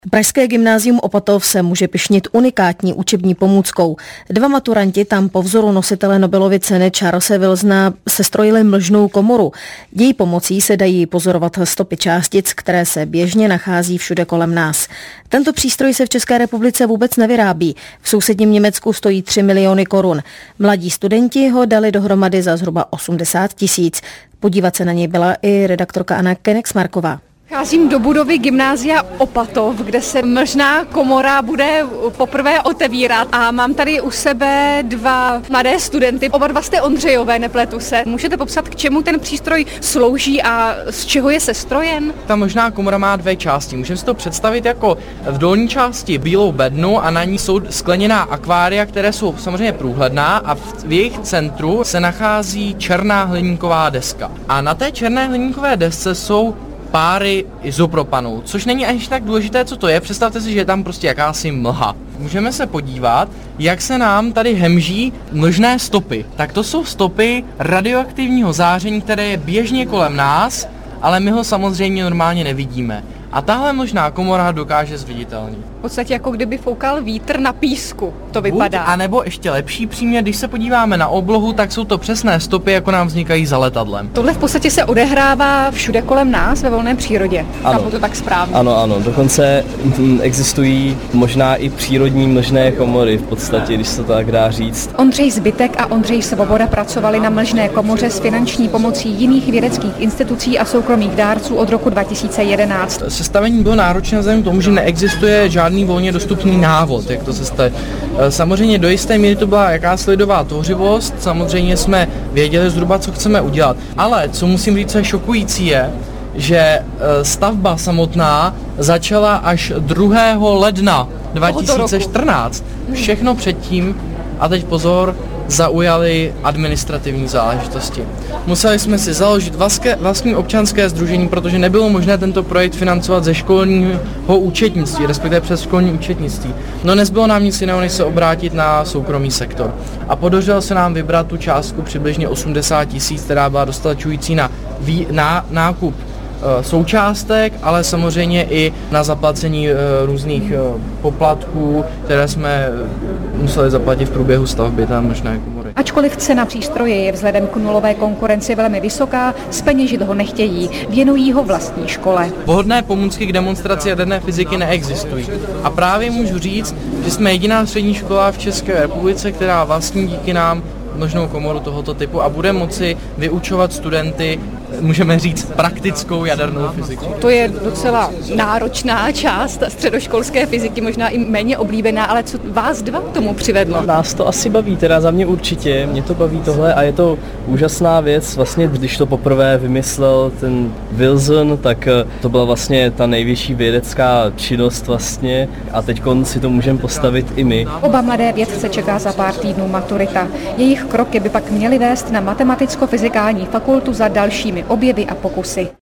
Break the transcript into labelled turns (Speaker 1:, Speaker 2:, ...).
Speaker 1: Pražské gymnázium Opatov se může pyšnit unikátní učební pomůckou. 2 maturanti tam po vzoru nositele Nobelovy ceny Charlese Wilsona sestrojili mlžnou komoru. Její pomocí se dají pozorovat stopy částic, které se běžně nachází všude kolem nás. Tento přístroj se v České republice vůbec nevyrábí. V sousedním Německu stojí 3 miliony korun. Mladí studenti ho dali dohromady za zhruba 80 000. Podívat se na něj byla i redaktorka Anna Kenexmarková.
Speaker 2: Vcházím do budovy gymnázia Opatov, kde se mlžná komora bude poprvé otevírat a mám tady u sebe 2 mladé studenty. Oba 2 jste Ondřejové, nepletu se. Můžete popsat, k čemu ten přístroj slouží a z čeho je sestrojen?
Speaker 3: Ta mlžná komora má 2 části. Můžeme si to představit jako v dolní části bílou bednu a na ní jsou skleněná akvária, které jsou samozřejmě průhledná a v jejich centru se nachází černá hliníková deska. A na té černé hliníkové desce jsou páry izopropanů, což není až tak důležité, co to je. Představte si, že je tam prostě jakási mlha. Můžeme se podívat, jak se nám tady hemží mlžné stopy. Tak to jsou stopy radioaktivního záření, které je běžně kolem nás, ale my ho samozřejmě normálně nevidíme. A tahle mlžná komora dokáže zviditelnit.
Speaker 2: V podstatě jako kdyby foukal vítr na písku, to vypadá.
Speaker 3: A nebo ještě lepší příměr, když se podíváme na oblohu, tak jsou to přesné stopy, jako nám vznikají za letadlem.
Speaker 2: Tohle v podstatě se odehrává všude kolem nás ve volné přírodě. Ano, to tak správně.
Speaker 4: Ano, dokonce existují možná i přírodní mlžné komory v podstatě, když se to tak dá říct.
Speaker 2: Ondřej Zbytek a Ondřej Svoboda pracovali na mlžné komoře s finanční pomocí jiných vědeckých institucí a soukromých dárců od roku 2011.
Speaker 3: Sestavení bylo náročné vzhledem k tomu, že neexistuje žádný volně dostupný návod, jak to sestavit. Samozřejmě do jisté míry to byla jakási lidová tvořivost, samozřejmě jsme věděli zhruba, co chceme udělat. Ale co musím říct, co je šokující je, že stavba samotná začala až 2. ledna 2014. Všechno předtím, a teď pozor, zaujaly administrativní záležitosti. Museli jsme si založit vlastní občanské sdružení, protože nebylo možné tento projekt financovat ze školního účetnictví, respektive přes školní účetnictví. No nezbylo nám nic jiného, než se obrátit na soukromý sektor. A podařilo se nám vybrat tu částku přibližně 80 000, která byla dostačující na nákup součástek, ale samozřejmě i na zaplacení různých poplatků, které jsme museli zaplatit v průběhu stavby té mlžné komory.
Speaker 2: Ačkoliv cena přístroje je vzhledem k nulové konkurenci velmi vysoká, zpeněžit ho nechtějí, věnují ho vlastní škole.
Speaker 3: Vhodné pomůcky k demonstraci jaderné fyziky neexistují. A právě můžu říct, že jsme jediná střední škola v České republice, která vlastní díky nám mlžnou komoru tohoto typu a bude moci vyučovat studenty, můžeme říct, praktickou jadernou fyziku.
Speaker 2: To je docela náročná část středoškolské fyziky, možná i méně oblíbená, ale co vás 2 k tomu přivedlo?
Speaker 4: Nás to asi baví, teda za mě určitě, mě to baví tohle a je to úžasná věc. Vlastně, když to poprvé vymyslel ten Wilson, tak to byla vlastně ta největší vědecká činnost vlastně a teď si to můžeme postavit i my.
Speaker 2: Oba mladé vědce čeká za pár týdnů maturita. Jejich kroky by pak měly vést na Matematicko-fyzikální fakultu za dalšími objevy a pokusy.